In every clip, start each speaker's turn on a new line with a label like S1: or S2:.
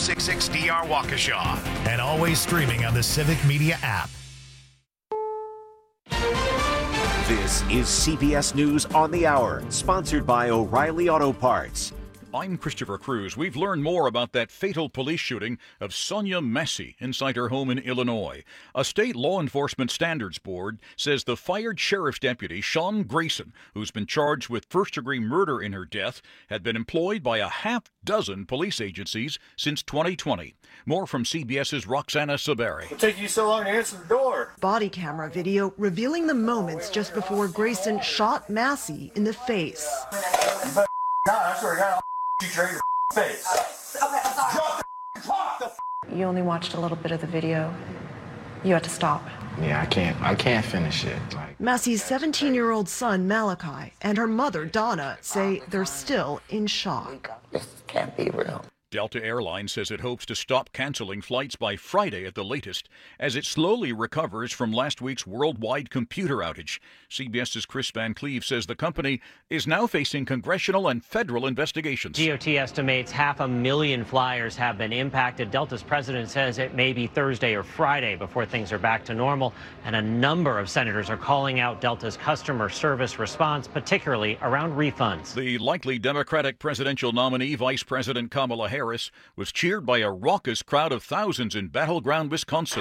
S1: 1066DR Waukesha. And always streaming on the Civic Media app.
S2: This is CBS News on the Hour, sponsored by O'Reilly Auto Parts.
S3: I'm Christopher Cruz. We've learned more about that fatal police shooting of Sonia Massey inside her home in Illinois. A state law enforcement standards board says the fired sheriff's deputy, Sean Grayson, who's been charged with first-degree murder in her death, had been employed by a half-dozen police agencies since 2020. More from CBS's Roxana Saberi.
S4: What took you so long to answer the door?
S5: Body camera video revealing the moments just before Grayson shot Massey in the face.
S4: God, I swear to God, I'll shoot you right in your face.
S6: Okay, I'm sorry.
S4: Drop the clock.
S7: You only watched a little bit of the video. You had to stop.
S8: Yeah, I can't finish it.
S5: Massey's 17-year-old son, Malachi, and her mother, Donna, say they're still in shock.
S6: This can't be real.
S3: Delta Airlines says it hopes to stop canceling flights by Friday at the latest as it slowly recovers from last week's worldwide computer outage. CBS's Chris Van Cleve says the company is now facing congressional and federal investigations.
S9: DOT estimates 500,000 flyers have been impacted. Delta's president says it may be Thursday or Friday before things are back to normal, and a number of senators are calling out Delta's customer service response, particularly around refunds.
S3: The likely Democratic presidential nominee, Vice President Kamala Harris, was cheered by a raucous crowd of thousands in battleground Wisconsin.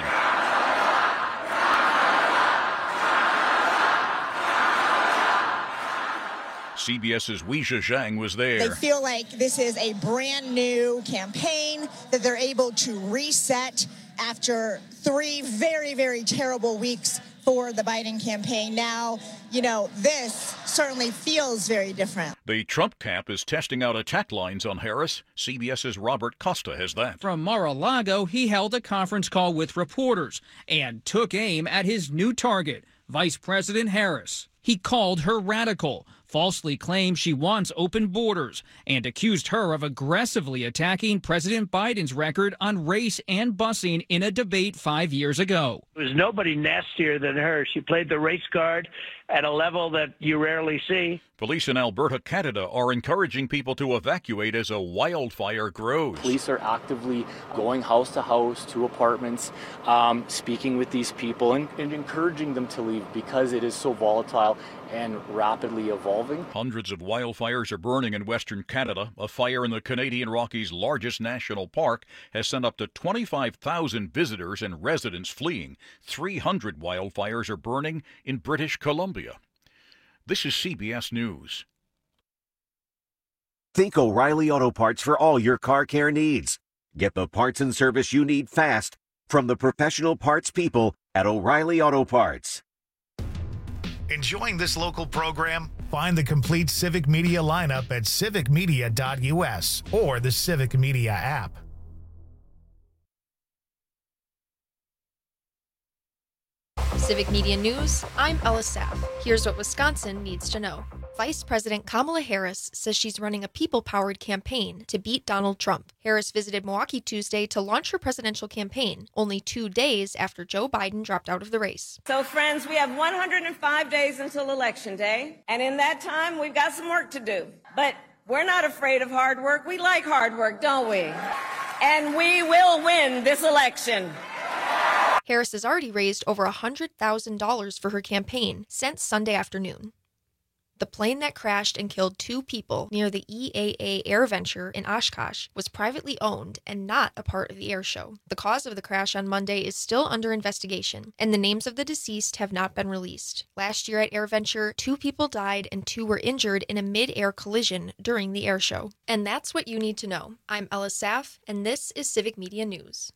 S3: CBS's Weijia Zhang was there.
S10: They feel like this is a brand new campaign, that they're able to reset after 3 very, very terrible weeks for the Biden campaign. Now, this certainly feels very different.
S3: The Trump camp is testing out attack lines on Harris. CBS's Robert Costa has that.
S11: From Mar-a-Lago, he held a conference call with reporters and took aim at his new target, Vice President Harris. He called her radical, falsely claimed she wants open borders, and accused her of aggressively attacking President Biden's record on race and busing in a debate 5 years ago.
S12: There's nobody nastier than her. She played the race card at a level that you rarely see.
S3: Police in Alberta, Canada are encouraging people to evacuate as a wildfire grows.
S13: Police are actively going house to house, to apartments, speaking with these people and encouraging them to leave because it is so volatile and rapidly evolving.
S3: Hundreds of wildfires are burning in Western Canada. A fire in the Canadian Rockies' largest national park has sent up to 25,000 visitors and residents fleeing. 300 wildfires are burning in British Columbia. This is CBS News.
S2: Think O'Reilly Auto Parts for all your car care needs. Get the parts and service you need fast from the professional parts people at O'Reilly Auto Parts.
S1: Enjoying this local program? Find the complete Civic Media lineup at civicmedia.us or the Civic Media app.
S14: Civic Media News, I'm Ella Sapp. Here's what Wisconsin needs to know. Vice President Kamala Harris says she's running a people-powered campaign to beat Donald Trump. Harris visited Milwaukee Tuesday to launch her presidential campaign, only 2 days after Joe Biden dropped out of the race.
S15: So, friends, we have 105 days until Election Day, and in that time, we've got some work to do. But we're not afraid of hard work. We like hard work, don't we? And we will win this election.
S14: Harris has already raised over $100,000 for her campaign since Sunday afternoon. The plane that crashed and killed 2 people near the EAA AirVenture in Oshkosh was privately owned and not a part of the air show. The cause of the crash on Monday is still under investigation, and the names of the deceased have not been released. Last year at AirVenture, 2 people died and 2 were injured in a mid-air collision during the air show. And that's what you need to know. I'm Ella Saff, and this is Civic Media News.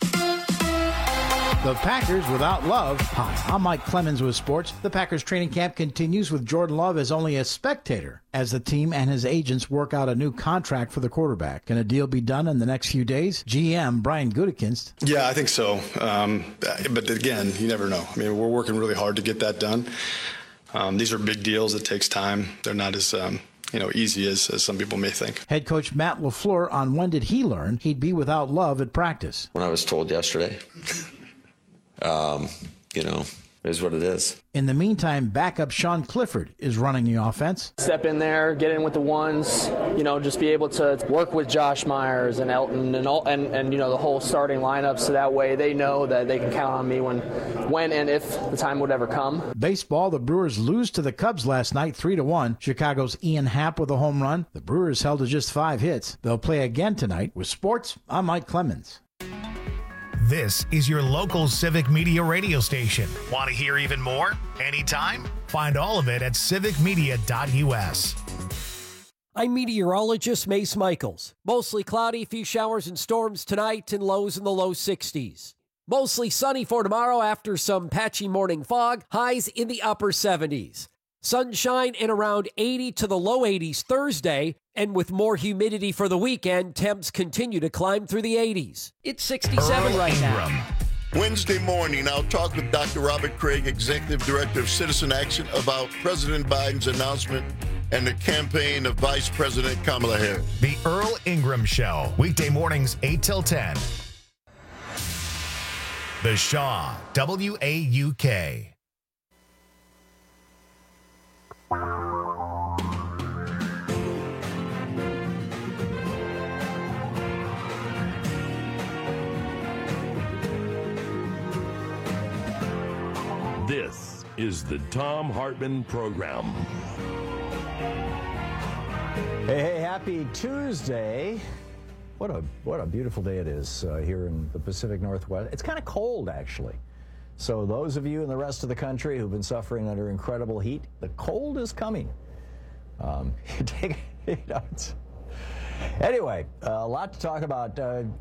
S16: The Packers without Love. Hi, I'm Mike Clemens with sports. The Packers training camp continues with Jordan Love as only a spectator as the team and his agents work out a new contract for the quarterback. Can a deal be done in the next few days? GM Brian Gutekunst.
S17: Yeah, I think so. But again, you never know. I mean, we're working really hard to get that done. These are big deals. It takes time. They're not as easy as some people may think.
S16: Head coach Matt LaFleur on when did he learn he'd be without Love at practice?
S18: When I was told yesterday.
S6: It is what it is.
S16: In the meantime, backup Sean Clifford is running the offense.
S18: Step in there, get in with the ones, just be able to work with Josh Myers and Elton and the whole starting lineup, so that way they know that they can count on me when and if the time would ever come.
S16: Baseball, the Brewers lose to the Cubs last night 3-1. Chicago's Ian Happ with a home run. The Brewers held to just 5 hits. They'll play again tonight. With sports, I'm Mike Clemens.
S1: This is your local Civic Media radio station. Want to hear even more? Anytime? Find all of it at civicmedia.us.
S19: I'm meteorologist Mace Michaels. Mostly cloudy, few showers and storms tonight and lows in the low 60s. Mostly sunny for tomorrow after some patchy morning fog, highs in the upper 70s. Sunshine and around 80 to the low 80s Thursday, and with more humidity for the weekend, temps continue to climb through the 80s. It's 67 right now.
S20: Wednesday morning, I'll talk with Dr. Robert Craig, Executive Director of Citizen Action, about President Biden's announcement and the campaign of Vice President Kamala Harris.
S1: The Earl Ingram Show, weekday mornings 8 till 10. The Shaw, WAUK.
S21: This is the Thom Hartmann Program.
S22: Hey, happy Tuesday. What a beautiful day it is here in the Pacific Northwest. It's kind of cold, actually. So those of you in the rest of the country who've been suffering under incredible heat, the cold is coming. Anyway, a lot to talk about.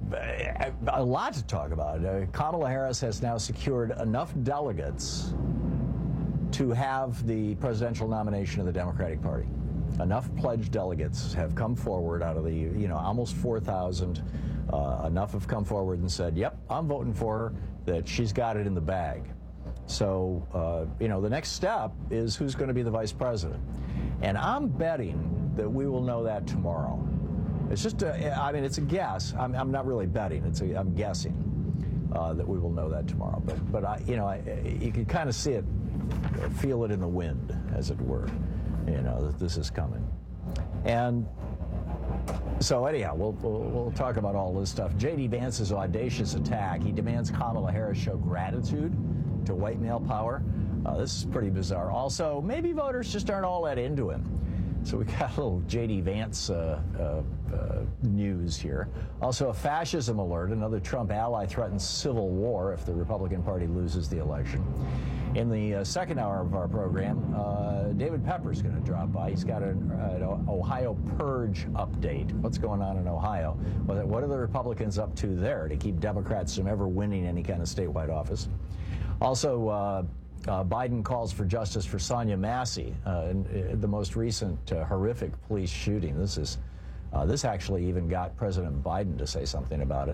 S22: Kamala Harris has now secured enough delegates to have the presidential nomination of the Democratic Party. Enough pledged delegates have come forward out of the, almost 4,000. Enough have come forward and said, yep, I'm voting for her, that she's got it in the bag. So, the next step is who's going to be the vice president. And I'm betting that we will know that tomorrow. It's just, it's a guess. I'm not really betting. I'm guessing that we will know that tomorrow. But you can kind of see it, feel it in the wind, as it were, that this is coming. And so anyhow, we'll talk about all this stuff. J.D. Vance's audacious attack. He demands Kamala Harris show gratitude to white male power. This is pretty bizarre. Also, maybe voters just aren't all that into him. So we got a little J.D. Vance news here. Also, a fascism alert. Another Trump ally threatens civil war if the Republican Party loses the election. In the second hour of our program, David Pepper's going to drop by. He's got an Ohio purge update. What's going on in Ohio? What are the Republicans up to there to keep Democrats from ever winning any kind of statewide office? Also, Biden calls for justice for Sonia Massey, the most recent horrific police shooting. This actually even got President Biden to say something about it.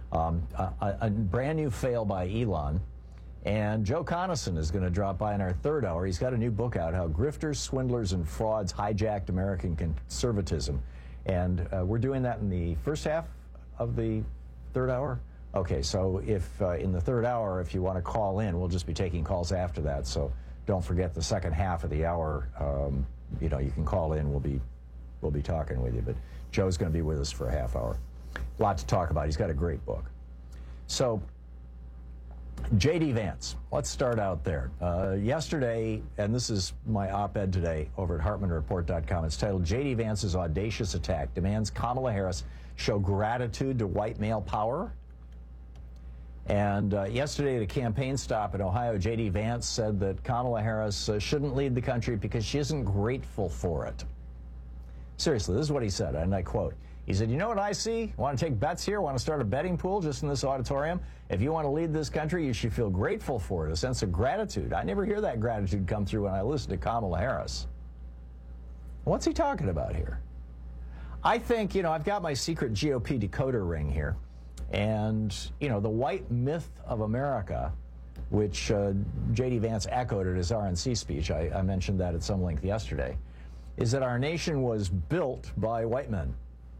S22: A brand new fail by Elon. And Joe Conason is going to drop by in our third hour. He's got a new book out, How Grifters, Swindlers, and Frauds Hijacked American Conservatism. And we're doing that in the first half of the third hour. Okay, so if in the third hour, if you want to call in, we'll just be taking calls after that. So don't forget the second half of the hour. You can call in. We'll be talking with you. But Joe's going to be with us for a half hour. A lot to talk about. He's got a great book. So J.D. Vance, let's start out there. Yesterday, and this is my op-ed today over at HartmannReport.com. It's titled, J.D. Vance's Audacious Attack Demands Kamala Harris Show Gratitude to White Male Power. And yesterday at a campaign stop in Ohio, J.D. Vance said that Kamala Harris shouldn't lead the country because she isn't grateful for it. Seriously, this is what he said, and I quote. He said, you know what I see? Want to take bets here? Want to start a betting pool just in this auditorium? If you want to lead this country, you should feel grateful for it, a sense of gratitude. I never hear that gratitude come through when I listen to Kamala Harris. What's he talking about here? I think, I've got my secret GOP decoder ring here. And, the white myth of America, which J.D. Vance echoed at his RNC speech, I mentioned that at some length yesterday, is that our nation was built by white men.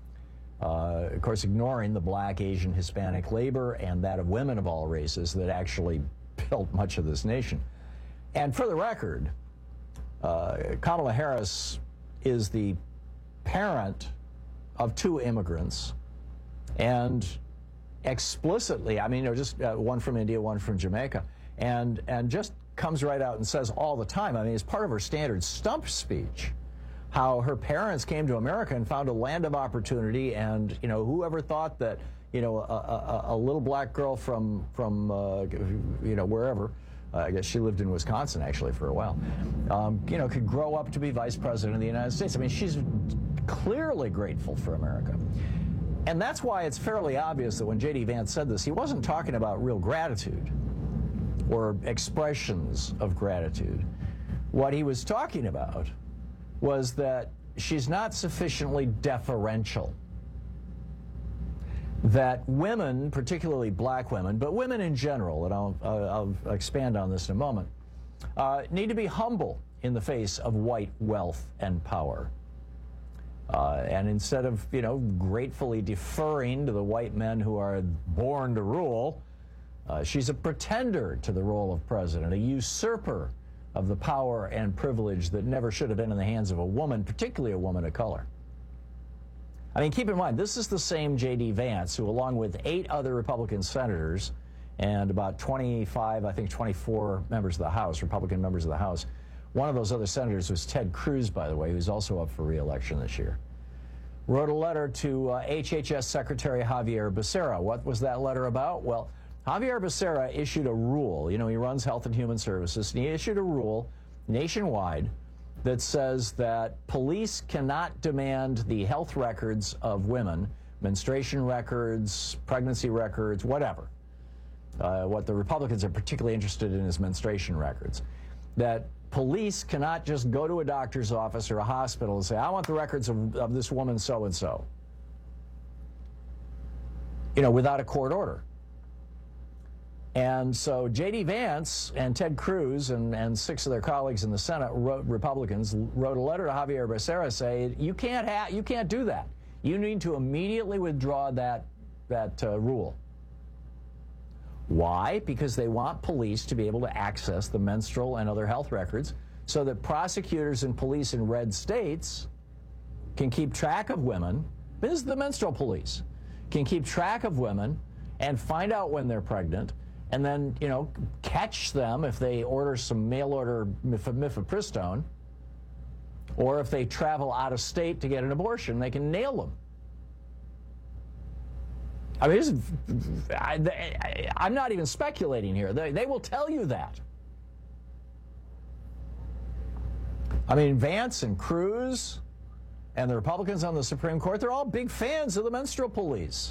S22: Of course, ignoring the black, Asian, Hispanic labor and that of women of all races that actually built much of this nation. And for the record, Kamala Harris is the parent of 2 immigrants, and explicitly, I mean, just one from India, one from Jamaica, and just comes right out and says all the time, I mean, as part of her standard stump speech, how her parents came to America and found a land of opportunity, and, you know, whoever thought that, you know, a little black girl from you know, wherever, I guess she lived in Wisconsin, actually, for a while, you know, could grow up to be vice president of the United States. I mean, she's clearly grateful for America. And that's why it's fairly obvious that when J.D. Vance said this, he wasn't talking about real gratitude or expressions of gratitude. What he was talking about was that she's not sufficiently deferential. That women, particularly black women, but women in general, and I'll expand on this in a moment, need to be humble in the face of white wealth and power. And instead of, you know, gratefully deferring to the white men who are born to rule, she's a pretender to the role of president, a usurper of the power and privilege that never should have been in the hands of a woman, particularly a woman of color. I mean, keep in mind, this is the same J.D. Vance who, along with 8 other Republican senators and about 25, I think 24 members of the House, Republican members of the House, one of those other senators was Ted Cruz, by the way, who's also up for re-election this year, wrote a letter to HHS Secretary Javier Becerra. What was that letter about? Well, Javier Becerra issued a rule. You know, he runs Health and Human Services, and he issued a rule nationwide that says that police cannot demand the health records of women, menstruation records, pregnancy records, whatever. What the Republicans are particularly interested in is menstruation records. That police cannot just go to a doctor's office or a hospital and say, I want the records of this woman so-and-so, you know, without a court order. And so J.D. Vance and Ted Cruz and 6 of their colleagues in the Senate, Republicans, wrote a letter to Javier Becerra saying, you can't do that. You need to immediately withdraw that rule. Why? Because they want police to be able to access the menstrual and other health records so that prosecutors and police in red states can keep track of women. This is the menstrual police. Can keep track of women and find out when they're pregnant, and then, you know, catch them if they order some mail-order mifepristone, or if they travel out of state to get an abortion, they can nail them. I mean, I'm not even speculating here. They will tell you that. I mean, Vance and Cruz and the Republicans on the Supreme Court, they're all big fans of the menstrual police.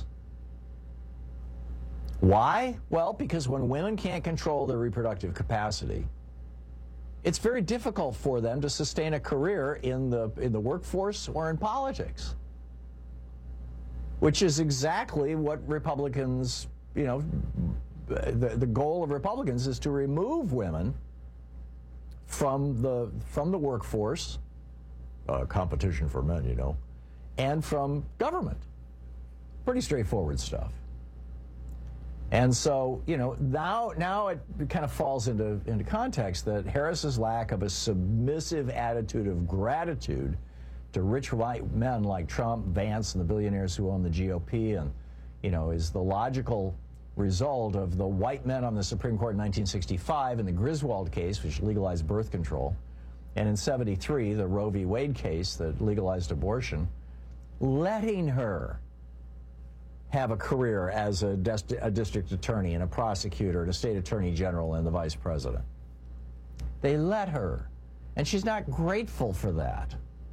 S22: Why? Well, because when women can't control their reproductive capacity, it's very difficult for them to sustain a career in the workforce or in politics, which is exactly what Republicans, you know, the goal of Republicans is to remove women from the workforce, competition for men, you know, and from government. Pretty straightforward stuff. And so, you know, now it kind of falls into context that Harris's lack of a submissive attitude of gratitude to rich white men like Trump, Vance, and the billionaires who own the GOP, and, you know, is the logical result of the white men on the Supreme Court in 1965 in the Griswold case, which legalized birth control, and in 73, the Roe v. Wade case that legalized abortion, letting her have a career as a district attorney and a prosecutor and a state attorney general and the vice president. They let her, and she's not grateful for that.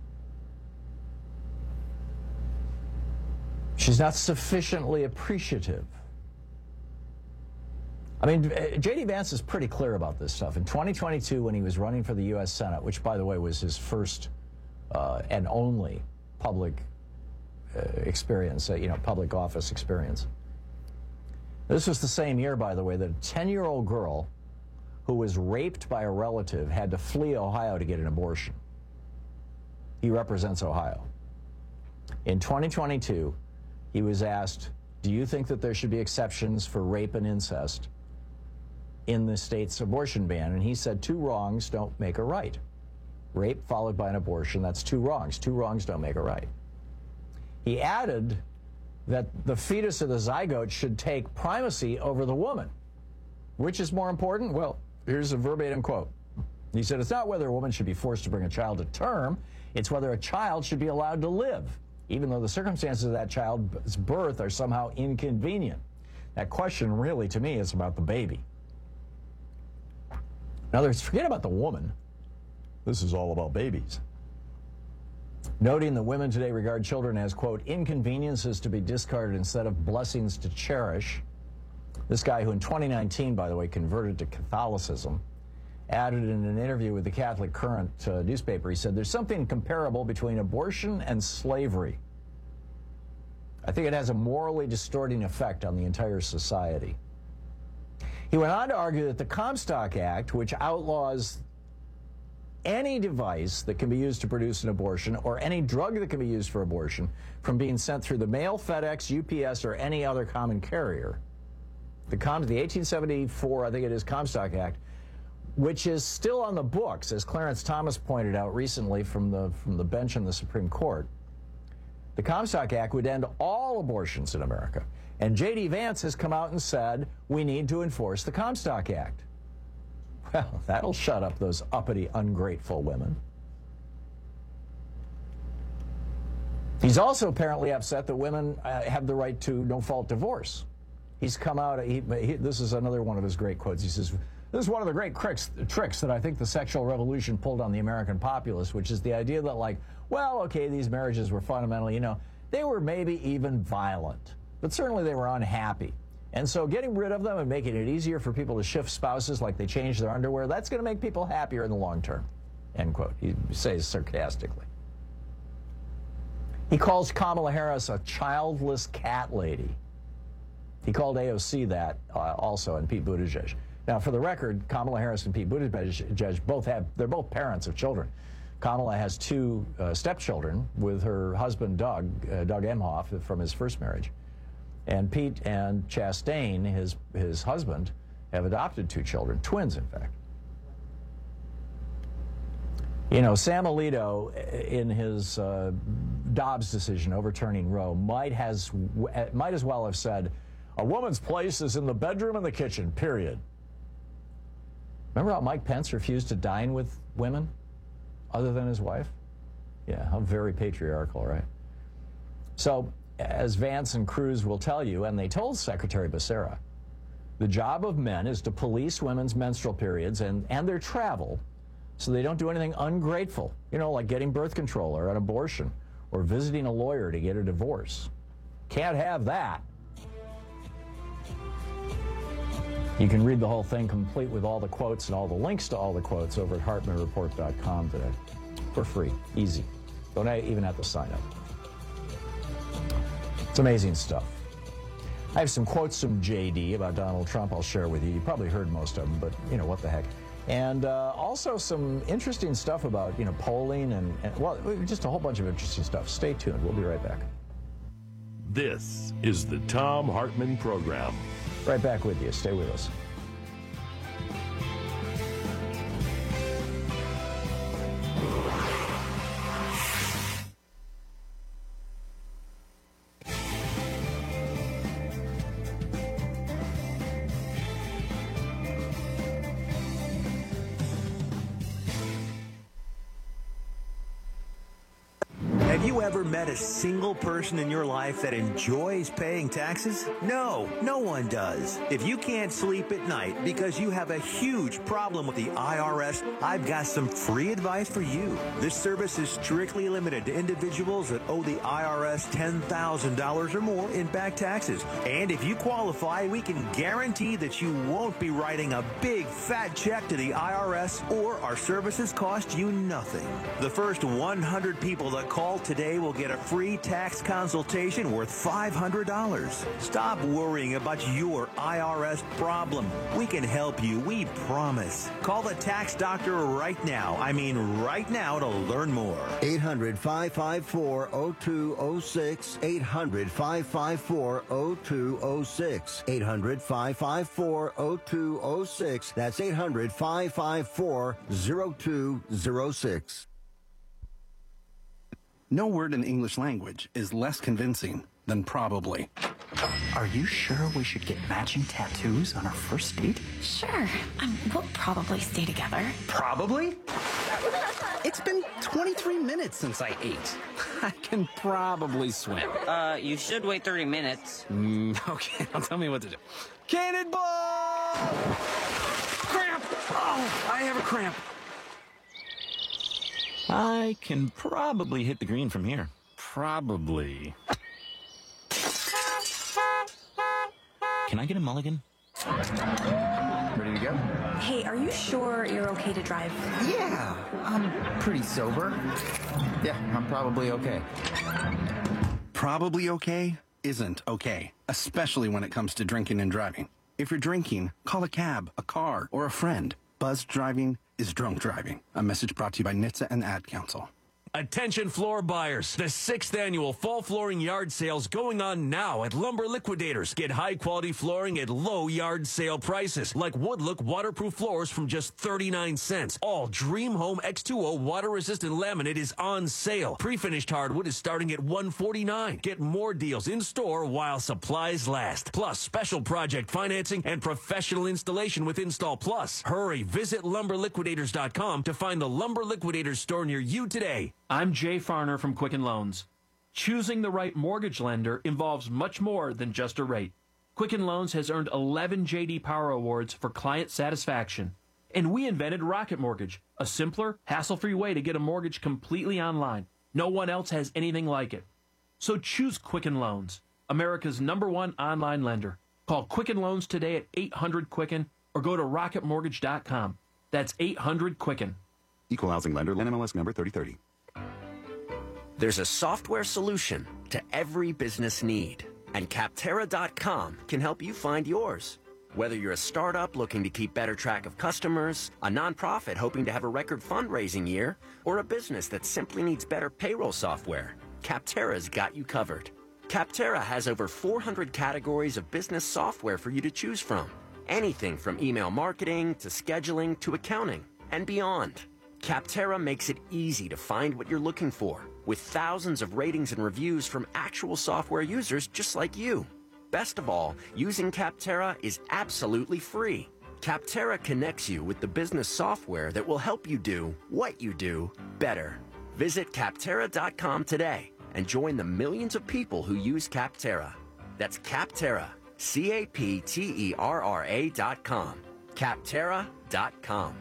S22: She's not sufficiently appreciative. I mean, J.D. Vance is pretty clear about this stuff. In 2022, when he was running for the U.S. Senate, which, by the way, was his first and only public experience, you know, public office experience. This was the same year, by the way, that a 10-year-old girl who was raped by a relative had to flee Ohio to get an abortion. He represents Ohio. In 2022, he was asked, do you think that there should be exceptions for rape and incest? in the state's abortion ban, and he said 2 wrongs don't make a right. Rape followed by an abortion, that's 2 wrongs. 2 wrongs don't make a right. He added that the fetus or the zygote should take primacy over the woman. Which is more important? Well, here's a verbatim quote. He said, it's not whether a woman should be forced to bring a child to term, it's whether a child should be allowed to live, even though the circumstances of that child's birth are somehow inconvenient. That question really, to me, is about the baby. In other words, forget about the woman. This is all about babies. Noting that women today regard children as, quote, inconveniences to be discarded instead of blessings to cherish. This guy, who in 2019, by the way, converted to Catholicism, added in an interview with the Catholic Current newspaper, he said, there's something comparable between abortion and slavery. I think it has a morally distorting effect on the entire society. He went on to argue that the Comstock Act, which outlaws any device that can be used to produce an abortion or any drug that can be used for abortion from being sent through the mail, FedEx, UPS, or any other common carrier, the 1874, I think it is, Comstock Act, which is still on the books, as Clarence Thomas pointed out recently from the bench in the Supreme Court. The Comstock Act would end all abortions in America. And J.D. Vance has come out and said, we need to enforce the Comstock Act. Well, that'll shut up those uppity, ungrateful women. He's also apparently upset that women have the right to no-fault divorce. He's come out, this is another one of his great quotes. He says, this is one of the great tricks that I think the sexual revolution pulled on the American populace, which is the idea that, like, well, okay, these marriages were fundamentally, they were maybe even violent, but certainly they were unhappy. And so getting rid of them and making it easier for people to shift spouses like they change their underwear, that's going to make people happier in the long term, end quote. He says sarcastically. He calls Kamala Harris a childless cat lady. He called AOC that also, and Pete Buttigieg. Now, for the record, Kamala Harris and Pete Buttigieg they're both parents of children. Kamala has 2 stepchildren with her husband, Doug Emhoff, from his first marriage. And Pete and Chastain, his husband, have adopted 2 children, twins, in fact. Sam Alito, in his Dobbs decision overturning Roe, might as well have said, a woman's place is in the bedroom and the kitchen, period. Remember how Mike Pence refused to dine with women other than his wife? Yeah, how very patriarchal, right? So, as Vance and Cruz will tell you, and they told Secretary Becerra, the job of men is to police women's menstrual periods and their travel so they don't do anything ungrateful, like getting birth control or an abortion or visiting a lawyer to get a divorce. Can't have that. You can read the whole thing complete with all the quotes and all the links to all the quotes over at HartmanReport.com today. For free. Easy. Don't even have to sign up. It's amazing stuff. I have some quotes from JD about Donald Trump I'll share with you. You probably heard most of them, but, what the heck. And also some interesting stuff about, polling and, well, just a whole bunch of interesting stuff. Stay tuned. We'll be right back.
S21: This is the Thom Hartmann Program.
S22: Right back with you. Stay with us.
S4: Have you ever met a single person in your life that enjoys paying taxes? No, no one does. If you can't sleep at night because you have a huge problem with the IRS, I've got some free advice for you. This service is strictly limited to individuals that owe the IRS $10,000 or more in back taxes. And if you qualify, we can guarantee that you won't be writing a big fat check to the IRS, or our services cost you nothing. The first 100 people that call today today will get a free tax consultation worth $500. Stop worrying about your IRS problem. We can help you, we promise. Call the tax doctor right now. I mean right now to learn more.
S6: 800-554-0206. 800-554-0206. 800-554-0206. That's 800-554-0206.
S7: No word in English language is less convincing than probably.
S23: Are you sure we should get matching tattoos on our first date?
S24: Sure. We'll probably stay together.
S7: Probably? It's been 23 minutes since I ate. I can probably swim.
S25: You should wait 30 minutes.
S7: Okay, now tell me what to do. Cannonball! Cramp! Oh, I have a cramp.
S26: I can probably hit the green from here.
S7: Probably.
S26: Can I get a mulligan?
S7: Ready to go?
S24: Hey, are you sure you're okay to drive?
S26: Yeah, I'm pretty sober. Yeah, I'm probably okay.
S7: Probably okay isn't okay, especially when it comes to drinking and driving. If you're drinking, call a cab, a car, or a friend. Buzzed driving is drunk driving. A message brought to you by NHTSA and the Ad Council.
S27: Attention floor buyers. The 6th annual fall flooring yard sale's going on now at Lumber Liquidators. Get high quality flooring at low yard sale prices, like Woodlook waterproof floors from just 39 cents. All Dream Home X2O water resistant laminate is on sale. Pre-finished hardwood is starting at $149. Get more deals in store while supplies last. Plus special project financing and professional installation with Install Plus. Hurry, visit lumberliquidators.com to find the Lumber Liquidators store near you today.
S28: I'm Jay Farner from Quicken Loans. Choosing the right mortgage lender involves much more than just a rate. Quicken Loans has earned 11 J.D. Power Awards for client satisfaction. And we invented Rocket Mortgage, a simpler, hassle-free way to get a mortgage completely online. No one else has anything like it. So choose Quicken Loans, America's #1 online lender. Call Quicken Loans today at 800-QUICKEN or go to rocketmortgage.com. That's 800-QUICKEN.
S29: Equal housing lender, NMLS number 3030.
S30: There's a software solution to every business need, and Capterra.com can help you find yours. Whether you're a startup looking to keep better track of customers, a nonprofit hoping to have a record fundraising year, or a business that simply needs better payroll software, Capterra's got you covered. Capterra has over 400 categories of business software for you to choose from. Anything from email marketing to scheduling to accounting and beyond. Capterra makes it easy to find what you're looking for, with thousands of ratings and reviews from actual software users just like you. Best of all, using Capterra is absolutely free. Capterra connects you with the business software that will help you do what you do better. Visit Capterra.com today and join the millions of people who use Capterra. That's Capterra, Capterra.com. Capterra.com.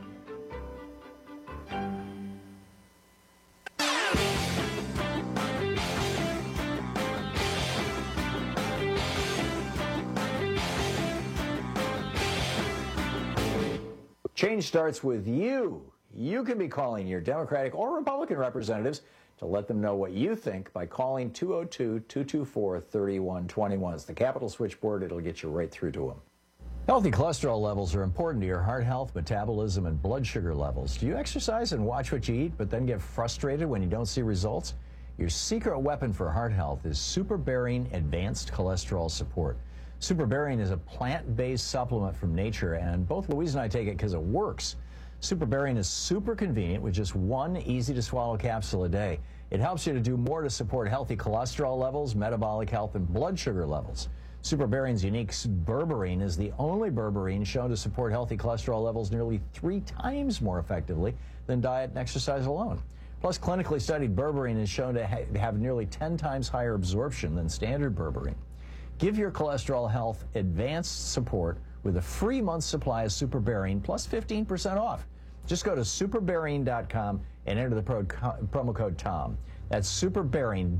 S22: Change starts with you. You can be calling your Democratic or Republican representatives to let them know what you think by calling 202-224-3121. It's the Capitol switchboard. It'll get you right through to them. Healthy cholesterol levels are important to your heart health, metabolism, and blood sugar levels. Do you exercise and watch what you eat, but then get frustrated when you don't see results? Your secret weapon for heart health is SuperBaring Advanced Cholesterol Support. SuperBaring is a plant-based supplement from nature, and both Louise and I take it because it works. SuperBaring is super convenient with just one easy-to-swallow capsule a day. It helps you to do more to support healthy cholesterol levels, metabolic health, and blood sugar levels. SuperBaring's unique berberine is the only berberine shown to support healthy cholesterol levels nearly 3 times more effectively than diet and exercise alone. Plus, clinically studied berberine is shown to have nearly 10 times higher absorption than standard berberine. Give your cholesterol health advanced support with a free month's supply of SuperBaring plus 15% off. Just go to superbearing.com and enter the promo code TOM. That's SuperBaring,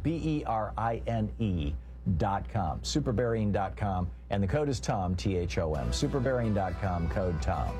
S22: BERINE.com. Superbearing.com, and the code is TOM, THOM. Superbearing.com, code TOM.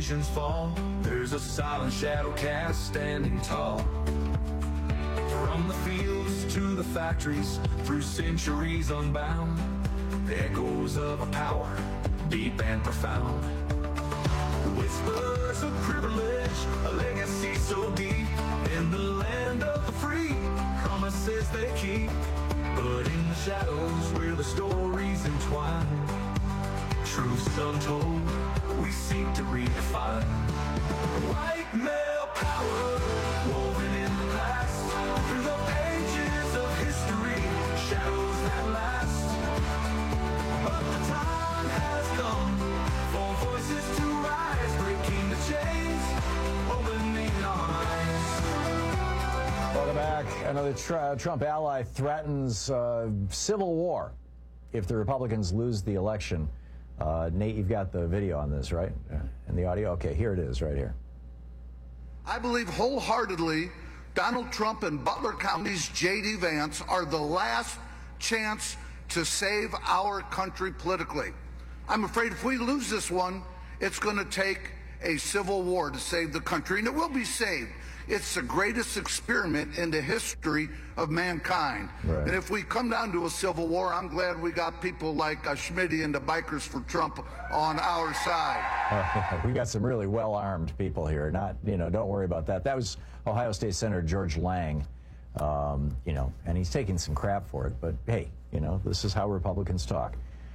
S2: nations fall, there's a silent shadow cast standing tall. From the fields to the factories, through centuries unbound, the echoes of a power, deep and profound. Whispers of privilege, a legacy so deep, in the land of the free, promises they keep. But in the shadows where the stories entwine, truths untold, we seek to redefine. White male power, woven in the past, through the pages of history, shadows that last. But the time has come for voices to rise, breaking the chains, opening our eyes.
S22: Welcome back. Another Trump ally threatens civil war if the Republicans lose the election. Nate, you've got the video on this, right? And the audio? Okay, here it is, right here.
S3: I believe wholeheartedly Donald Trump and Butler County's J.D. Vance are the last chance to save our country politically. I'm afraid if we lose this one, it's going to take a civil war to save the country, and it will be saved. It's the greatest experiment in the history of mankind. Right. And if we come down to a civil war, I'm glad we got people like Schmitty and the Bikers for Trump on our side.
S22: We got some really well-armed people here. Not, don't worry about that. That was Ohio State Senator George Lang, and he's taking some crap for it. But hey, this is how Republicans talk.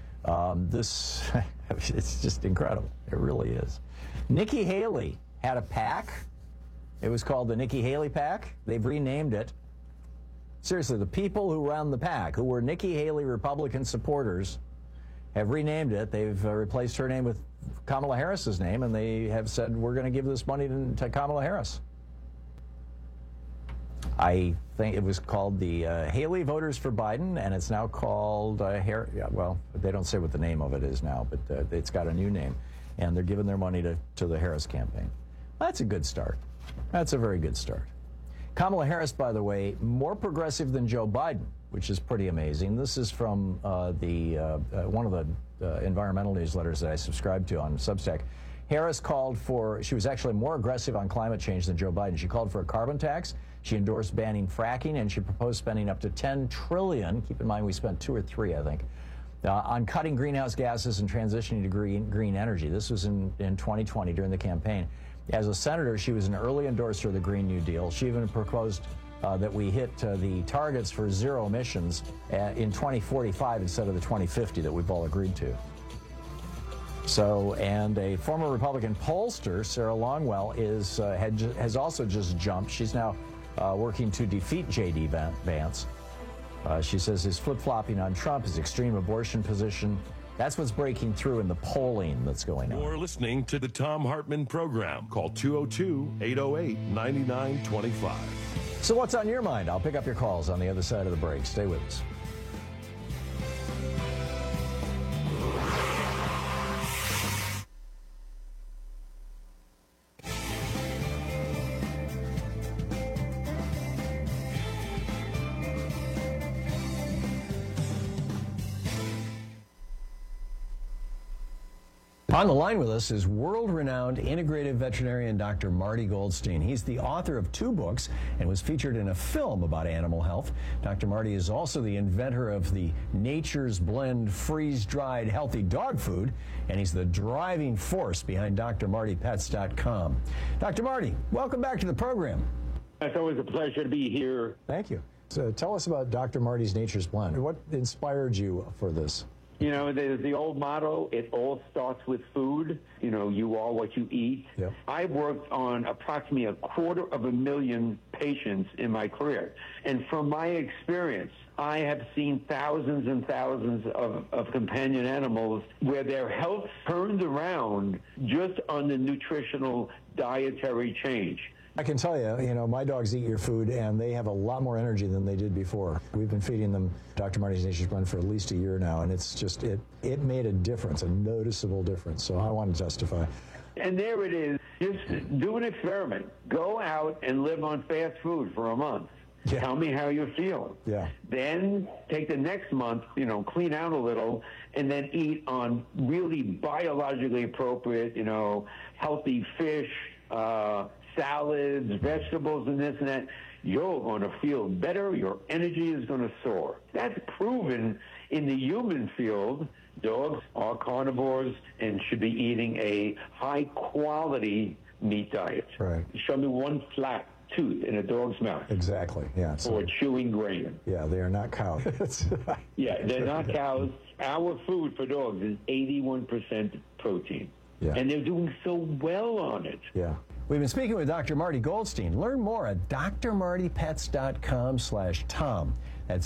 S22: It's just incredible. It really is. Nikki Haley had a PAC. It was called the Nikki Haley PAC. They've renamed it. Seriously, the people who run the PAC, who were Nikki Haley Republican supporters, have renamed it. They've replaced her name with Kamala Harris's name, and they have said, we're going to give this money to Kamala Harris. I think it was called the Haley Voters for Biden, and it's now called, well, they don't say what the name of it is now, but it's got a new name. And they're giving their money to the Harris campaign. That's a good start. That's a very good start. Kamala Harris, by the way, more progressive than Joe Biden, which is pretty amazing. This is from one of the environmental newsletters that I subscribe to on Substack. Harris she was actually more aggressive on climate change than Joe Biden. She called for a carbon tax. She endorsed banning fracking, and she proposed spending up to $10 trillion. Keep in mind, we spent 2 or 3, I think, on cutting greenhouse gases and transitioning to green energy. This was in 2020 during the campaign. As a senator, she was an early endorser of the Green New Deal. She even proposed that we hit the targets for zero emissions in 2045 instead of the 2050 that we've all agreed to. So, and a former Republican pollster, Sarah Longwell, has also just jumped. She's now working to defeat J.D. Vance. She says his flip-flopping on Trump, his extreme abortion position, that's what's breaking through in the polling that's going on.
S21: You're listening to the Thom Hartmann Program. Call 202-808-9925.
S22: So what's on your mind? I'll pick up your calls on the other side of the break. Stay with us. On the line with us is world-renowned integrative veterinarian Dr. Marty Goldstein. He's the author of 2 books and was featured in a film about animal health. Dr. Marty is also the inventor of the Nature's Blend freeze-dried healthy dog food, and he's the driving force behind drmartypets.com. Dr. Marty, welcome back to the program.
S5: It's always a pleasure to be here.
S22: Thank you. So tell us about Dr. Marty's Nature's Blend. What inspired you for this?
S5: There's the old motto, it all starts with food. You are what you eat. Yep. I've worked on approximately 250,000 patients in my career. And from my experience, I have seen thousands and thousands of companion animals where their health turned around just on the nutritional dietary change.
S22: I can tell you, my dogs eat your food, and they have a lot more energy than they did before. We've been feeding them Dr. Marty's Nature's Blend for at least a year now, and it's just, it made a difference, a noticeable difference. So I want to testify.
S5: And there it is. Just do an experiment. Go out and live on fast food for a month. Tell me how you're feeling.
S22: Yeah.
S5: Then take the next month, clean out a little, and then eat on really biologically appropriate, healthy fish, salads, vegetables, and this and that. You're going to feel better. Your energy is going to soar. That's proven in the human field. Dogs are carnivores and should be eating a high-quality meat diet.
S22: Right.
S5: Show me one flat tooth in a dog's mouth.
S22: Exactly, yeah.
S5: Or chewing grain.
S22: Yeah, they are not cows.
S5: Yeah, they're not cows. Our food for dogs is 81% protein.
S22: Yeah.
S5: And they're doing so well on it.
S22: Yeah. We've been speaking with Dr. Marty Goldstein. Learn more at drmartypets.com/Tom. That's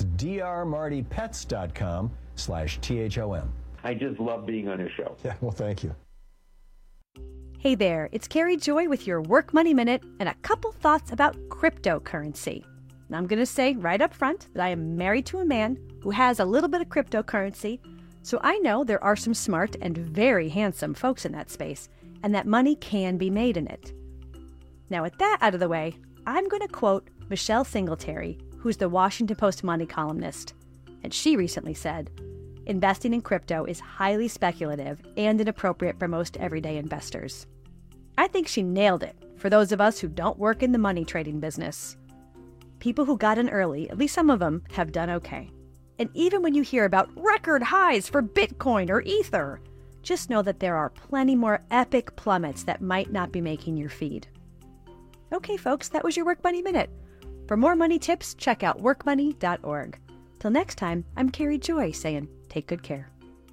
S22: drmartypets.com/THOM.
S5: I just love being on a show.
S22: Yeah, well, thank you.
S8: Hey there, it's Carrie Joy with your Work Money Minute and a couple thoughts about cryptocurrency. And I'm going to say right up front that I am married to a man who has a little bit of cryptocurrency, so I know there are some smart and very handsome folks in that space, and that money can be made in it. Now, with that out of the way, I'm going to quote Michelle Singletary, who's the Washington Post money columnist. And she recently said, "Investing in crypto is highly speculative and inappropriate for most everyday investors." I think she nailed it for those of us who don't work in the money trading business. People who got in early, at least some of them, have done okay. And even when you hear about record highs for Bitcoin or Ether, just know that there are plenty more epic plummets that might not be making your feed. Okay, folks, that was your Work Money Minute. For more money tips, check out workmoney.org. Till next time, I'm Carrie Joy saying, take good care.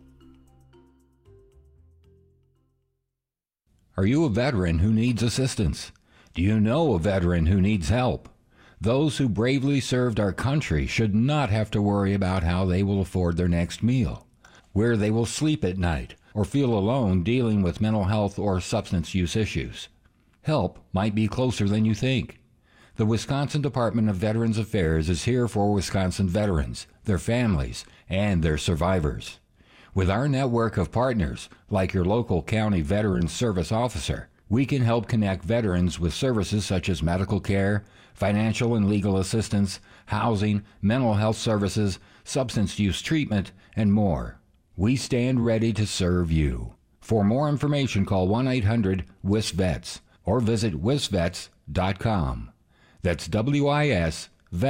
S9: Are you a veteran who needs assistance? Do you know a veteran who needs help? Those who bravely served our country should not have to worry about how they will afford their next meal, where they will sleep at night, or feel alone dealing with mental health or substance use issues. Help might be closer than you think. The Wisconsin Department of Veterans Affairs is here for Wisconsin veterans, their families, and their survivors. With our network of partners, like your local county veteran service officer, we can help connect veterans with services such as medical care, financial and legal assistance, housing, mental health services, substance use treatment, and more. We stand ready to serve you. For more information, call 1-800-WIS-VETS or visit wisvets.com. That's WIS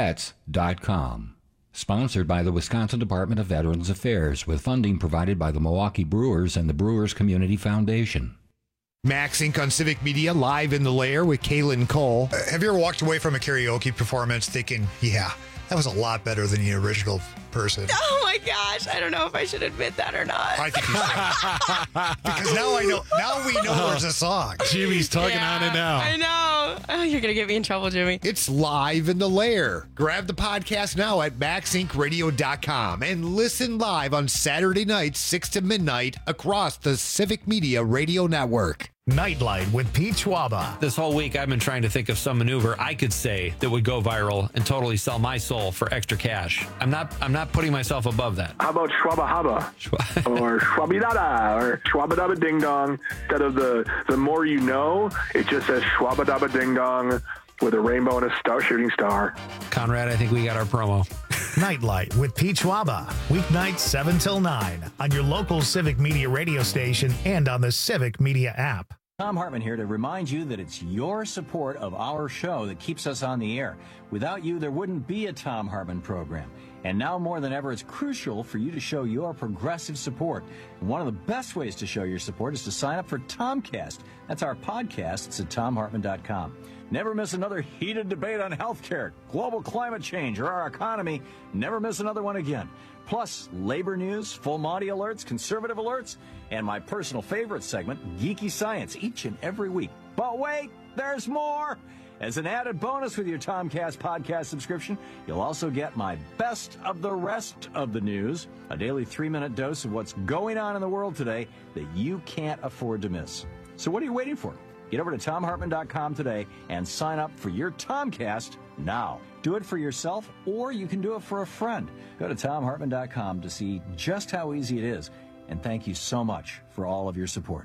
S9: vets.com. Sponsored by the Wisconsin Department of Veterans Affairs, with funding provided by the Milwaukee Brewers and the Brewers Community Foundation.
S10: Max Inc. on Civic Media, live in the lair with Kaylin Cole. Have you ever walked away from a karaoke performance thinking, yeah, that was a lot better than the original person?
S11: Oh my gosh, I don't know if I should admit that or not.
S10: I think you should. Because now we know there's a song.
S12: Jimmy's tugging on it now.
S11: I know. Oh, you're going to get me in trouble, Jimmy.
S10: It's live in the lair. Grab the podcast now at maxincradio.com and listen live on Saturday nights, 6 to midnight, across the Civic Media Radio Network.
S1: Nightlight with Pete Schwaba.
S12: This whole week, I've been trying to think of some maneuver I could say that would go viral and totally sell my soul for extra cash. I'm not putting myself above that.
S13: How about Schwaba Haba? Or Schwabidada, or Schwabadaba Ding Dong. Instead of the more you know, it just says Schwabadaba Ding Dong with a rainbow and a shooting star.
S12: Conrad, I think we got our promo.
S1: Nightlight with Pete Schwaba. Weeknights 7 till 9 on your local Civic Media radio station and on the Civic Media app.
S22: Tom Hartman here to remind you that it's your support of our show that keeps us on the air. Without you, there wouldn't be a Tom Hartman program. And now more than ever, it's crucial for you to show your progressive support. And one of the best ways to show your support is to sign up for Tomcast. That's our podcast. It's at TomHartman.com. Never miss another heated debate on healthcare, global climate change, or our economy. Never miss another one again. Plus, labor news, full Monty alerts, conservative alerts, and my personal favorite segment, Geeky Science, each and every week. But wait, there's more! As an added bonus with your Tomcast podcast subscription, you'll also get my best of the rest of the news, a daily 3-minute dose of what's going on in the world today that you can't afford to miss. So what are you waiting for? Get over to TomHartman.com today and sign up for your Tomcast now. Do it for yourself, or you can do it for a friend. Go to TomHartman.com to see just how easy it is. And thank you so much for all of your support.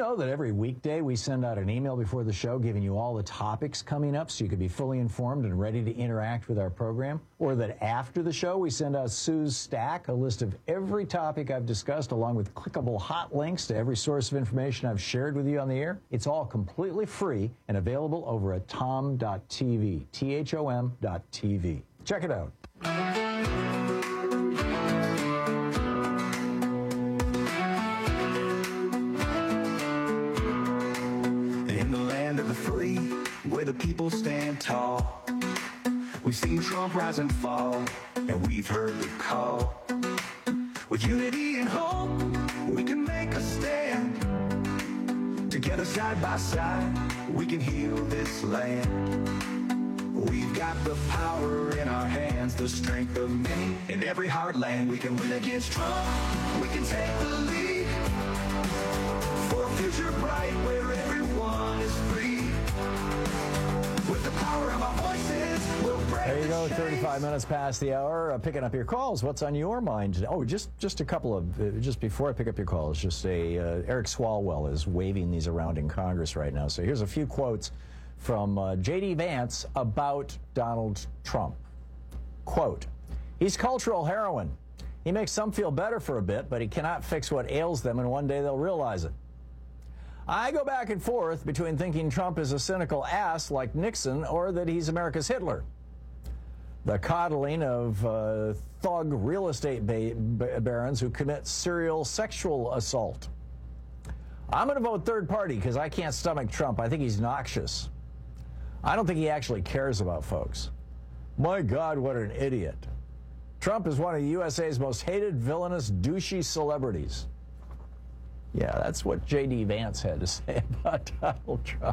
S22: know that every weekday we send out an email before the show giving you all the topics coming up so you could be fully informed and ready to interact with our program? Or that after the show we send out Sue's Stack, a list of every topic I've discussed along with clickable hot links to every source of information I've shared with you on the air? It's all completely free and available over at tom.tv, THOM.tv. Check it out.
S2: In the land of the free, where the people stand tall, we've seen Trump rise and fall, and we've heard the call. With unity and hope, we can make a stand. Together side by side, we can heal this land. We've got the power in our hands, the strength of many. In every heartland, we can win against Trump. We can take the lead for a future bright where everyone is free. With the power of our voices, we'll break
S22: There you
S2: the
S22: go,
S2: chains.
S22: 35 minutes past the hour. Picking up your calls. What's on your mind today? Oh, just a couple of, just before I pick up your calls, just Eric Swalwell is waving these around in Congress right now. So here's a few quotes from J.D. Vance about Donald Trump. Quote, "He's cultural heroin. He makes some feel better for a bit, but he cannot fix what ails them, and one day they'll realize it. I go back and forth between thinking Trump is a cynical ass like Nixon or that he's America's Hitler. The coddling of thug real estate barons who commit serial sexual assault. I'm going to vote third party because I can't stomach Trump. I think he's noxious. I don't think he actually cares about folks. My God, what an idiot. Trump is one of the USA's most hated, villainous, douchey celebrities." Yeah, that's what J.D. Vance had to say about Donald Trump.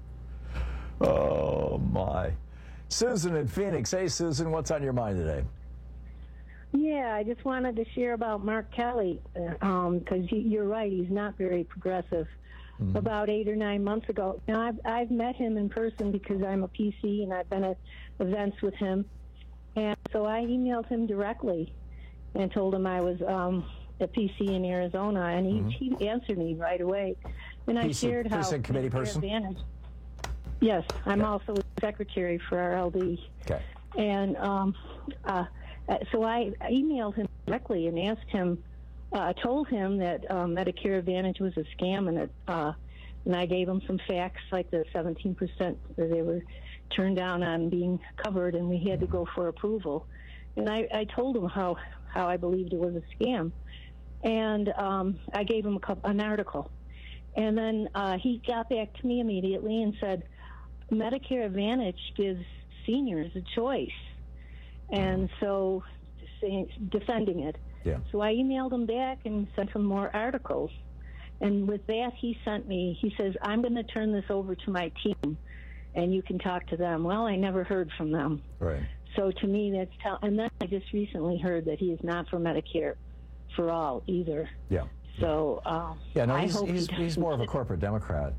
S22: Oh, my. Susan in Phoenix. Hey, Susan, what's on your mind today?
S4: Yeah, I just wanted to share about Mark Kelly, because you're right, he's not very progressive. Mm-hmm. About 8 or 9 months ago. Now, I've met him in person because I'm a PC and I've been at events with him. And so I emailed him directly and told him I was a PC in Arizona, and he answered me right away. And I shared how
S22: precinct committee person?
S4: Advantage. Yes, I'm also secretary for our LD.
S22: Okay.
S4: And so I emailed him directly and asked him, told him that Medicare Advantage was a scam, and I gave him some facts like the 17% where they were turned down on being covered, and we had to go for approval. And I told him how I believed it was a scam. And I gave him an article. And then he got back to me immediately and said, Medicare Advantage gives seniors a choice. And so, defending it.
S22: Yeah.
S4: So I emailed him back and sent him more articles. And with that, he says, I'm going to turn this over to my team, and you can talk to them. Well, I never heard from them.
S22: Right.
S4: So to me, that's and then I just recently heard that he is not for Medicare for all either.
S22: Yeah.
S4: So
S22: he's more of a corporate Democrat,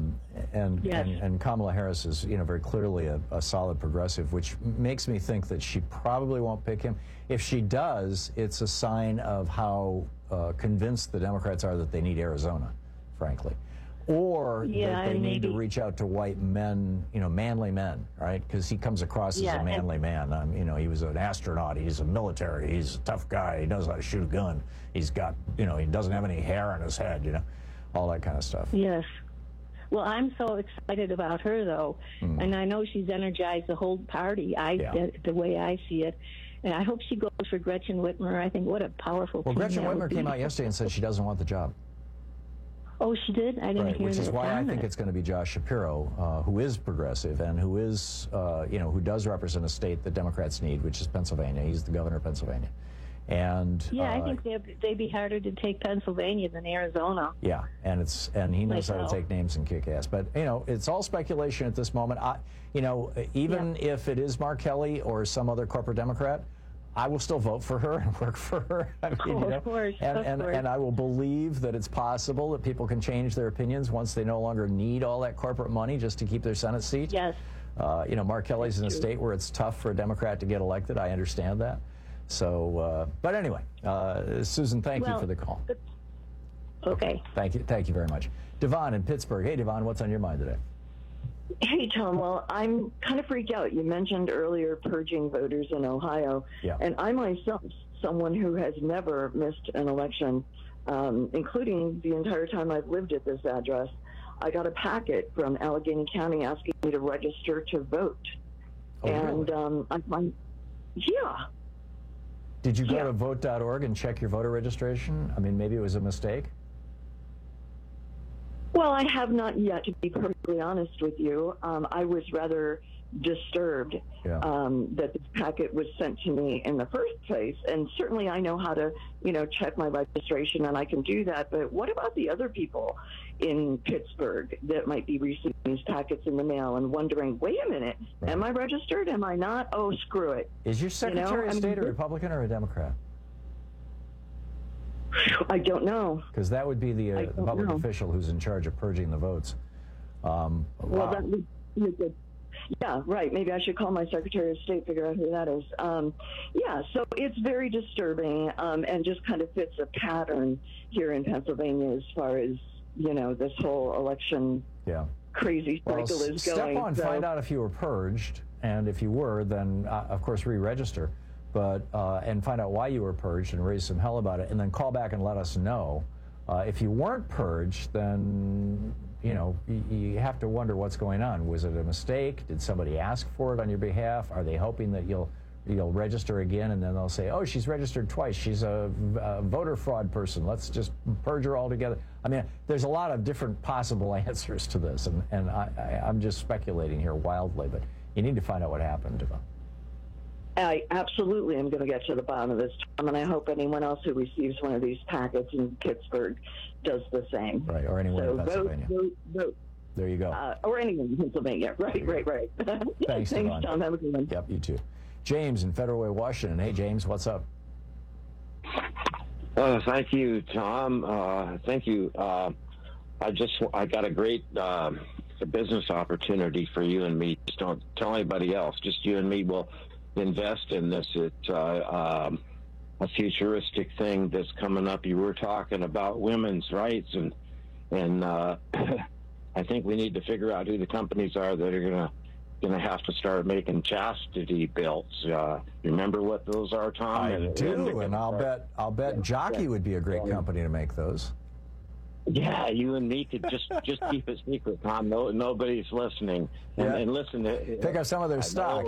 S22: and Kamala Harris is very clearly a solid progressive, which makes me think that she probably won't pick him. If she does, it's a sign of how convinced the Democrats are that they need Arizona, frankly, or that they need to reach out to white men, manly men, right? Because he comes across as a manly man. He was an astronaut. He's a military. He's a tough guy. He knows how to shoot a gun. He's got, he doesn't have any hair on his head, all that kind of stuff.
S4: Yes. Well, I'm so excited about her, though, and I know she's energized the whole party. The way I see it. And I hope she goes for Gretchen Whitmer. I think what a powerful.
S22: Well, Gretchen Whitmer came out yesterday and said she doesn't want the job.
S4: Oh, she did? I didn't hear that.
S22: Which is why I think it's going to be Josh Shapiro, who is progressive and who is, who does represent a state that Democrats need, which is Pennsylvania. He's the governor of Pennsylvania. And
S4: I think they'd be harder to take Pennsylvania than Arizona.
S22: Yeah, and he knows how to take names and kick ass. But it's all speculation at this moment. Even if it is Mark Kelly or some other corporate Democrat, I will still vote for her and work for her.
S4: Of course.
S22: And I will believe that it's possible that people can change their opinions once they no longer need all that corporate money just to keep their Senate seat.
S4: Yes.
S22: Mark Kelly's in a state where it's tough for a Democrat to get elected. I understand that. So, but anyway, Susan, thank you for the call.
S4: Okay.
S22: Thank you very much. Devon in Pittsburgh. Hey, Devon, what's on your mind today?
S6: Hey, Tom. Well, I'm kind of freaked out. You mentioned earlier purging voters in Ohio.
S22: Yeah.
S6: And I myself, someone who has never missed an election, including the entire time I've lived at this address, I got a packet from Allegheny County asking me to register to vote.
S22: Oh,
S6: and
S22: really?
S6: Yeah.
S22: Did you go to vote.org and check your voter registration? I mean, maybe it was a mistake?
S6: Well, I have not yet, to be perfectly honest with you. I was rather disturbed that this packet was sent to me in the first place. And certainly I know how to, check my registration, and I can do that. But what about the other people in Pittsburgh that might be receiving these packets in the mail and wondering, wait a minute, am I registered? Am I not? Oh, screw it.
S22: Is your Secretary of State a Republican or a Democrat?
S6: I don't know.
S22: Because that would be the public official who's in charge of purging the votes.
S6: Well, that would be good. Yeah, right. Maybe I should call my Secretary of State, figure out who that is. So it's very disturbing and just kind of fits a pattern here in Pennsylvania as far as, this whole election crazy cycle is going.
S22: Step on, find out if you were purged, and if you were, then, of course, re-register. But and find out why you were purged and raise some hell about it, and then call back and let us know. If you weren't purged, then you have to wonder what's going on. Was it a mistake? Did somebody ask for it on your behalf? Are they hoping that you'll register again, and then they'll say, "Oh, she's registered twice. She's a voter fraud person. Let's just purge her altogether." I mean, there's a lot of different possible answers to this, and I'm just speculating here wildly, but you need to find out what happened.
S6: I absolutely am going to get to the bottom of this, Tom, and I hope anyone else who receives one of these packets in Pittsburgh does the same.
S22: Right, or anywhere in Pennsylvania.
S6: Vote.
S22: There you go.
S6: Or anywhere in Pennsylvania. Right.
S22: Thanks, Devon.
S6: Tom. Have a good one.
S22: Yep, you too. James in Federal Way, Washington. Hey, James, what's up?
S14: Thank you, Tom. Thank you. I got a great business opportunity for you and me. Just don't tell anybody else. Just you and me will invest in this. It's a futuristic thing that's coming up. You were talking about women's rights, and I think we need to figure out who the companies are that are gonna have to start making chastity belts. Remember what those are, Tom?
S22: I do, and I'll bet Jockey would be a great company to make those.
S14: Yeah, you and me could just keep it secret, Tom. Nobody's listening. And listen,
S22: pick up some of their stock,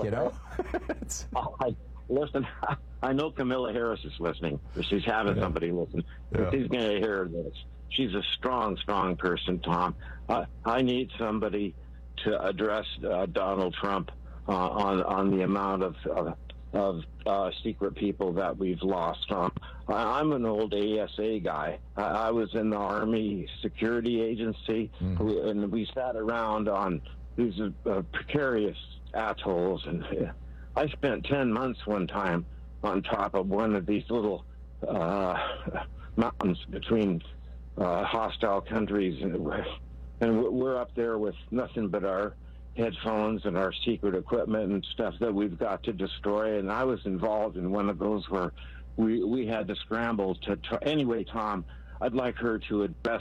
S14: Listen, I know Camilla Harris is listening. She's having somebody listen. Yeah. She's going to hear this. She's a strong person, Tom. I need somebody to address Donald Trump on the amount of secret people that we've lost. I'm an old ASA guy. I was in the Army Security Agency, and we sat around on these precarious atolls, and I spent 10 months one time on top of one of these little mountains between hostile countries, and we're up there with nothing but our headphones and our secret equipment and stuff that we've got to destroy. And I was involved in one of those where we had to scramble to anyway, Tom, I'd like her to address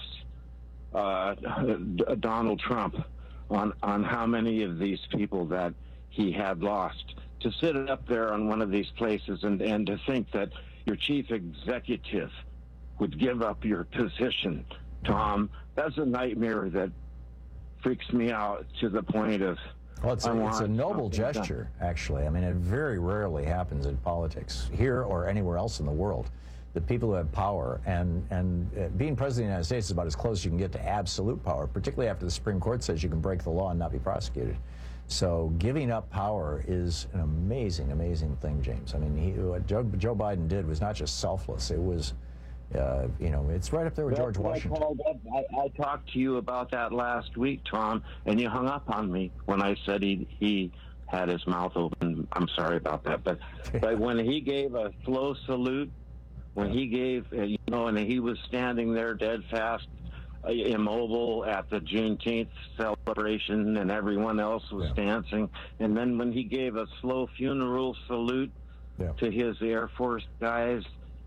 S14: Donald Trump on how many of these people that he had lost. To sit up there on one of these places and to think that your chief executive would give up your position, Tom, that's a nightmare that freaks me out to the point of...
S22: Well, it's a noble gesture, actually. I mean, it very rarely happens in politics, here or anywhere else in the world, that people who have power, and being president of the United States is about as close as you can get to absolute power, particularly after the Supreme Court says you can break the law and not be prosecuted. So giving up power is an amazing, amazing thing, James. I mean, what Joe Biden did was not just selfless. It was... it's right up there with George Washington.
S14: I talked to you about that last week, Tom, and you hung up on me when I said he had his mouth open. I'm sorry about that, but when he gave a slow salute, when he gave, and he was standing there dead fast, immobile at the Juneteenth celebration, and everyone else was dancing, and then when he gave a slow funeral salute to his Air Force guys,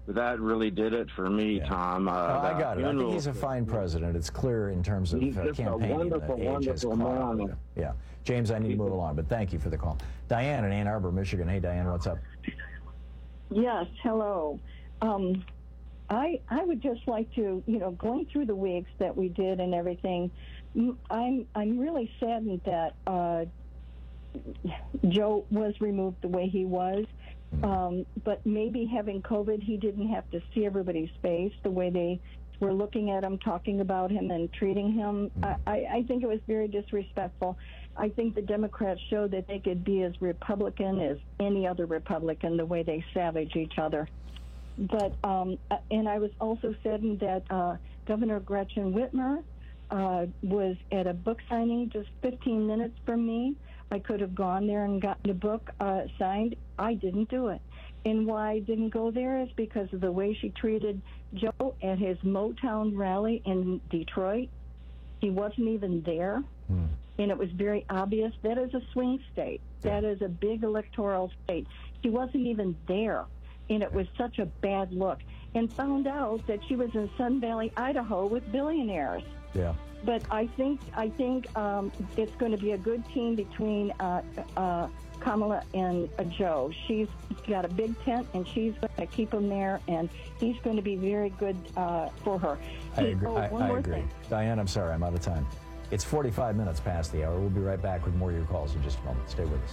S14: that really did it for me, Tom.
S22: I got it. I think he's a fine president. It's clear in terms of campaigning that age has caught up. Yeah. James, I need to move along, but thank you for the call. Diane in Ann Arbor, Michigan. Hey, Diane, what's up?
S15: Yes, hello. I would just like to, going through the weeks that we did and everything, I'm really saddened that Joe was removed the way he was. But maybe having COVID, he didn't have to see everybody's face the way they were looking at him, talking about him, and treating him. I think it was very disrespectful. I think the Democrats showed that they could be as Republican as any other Republican, the way they savage each other. But and I was also saddened that Governor Gretchen Whitmer was at a book signing just 15 minutes from me. I could have gone there and gotten the book signed. I didn't do it. And why I didn't go there is because of the way she treated Joe at his Motown rally in Detroit. He wasn't even there. And it was very obvious. That is a swing state. That is a big electoral state. He wasn't even there. And it was such a bad look. And found out that she was in Sun Valley, Idaho with billionaires.
S22: Yeah.
S15: But I think it's going to be a good team between Kamala and Joe. She's got a big tent, and she's going to keep him there, and he's going to be very good for her.
S22: I agree. I agree. Diane, I'm sorry, I'm out of time. It's 45 minutes past the hour. We'll be right back with more of your calls in just a moment. Stay with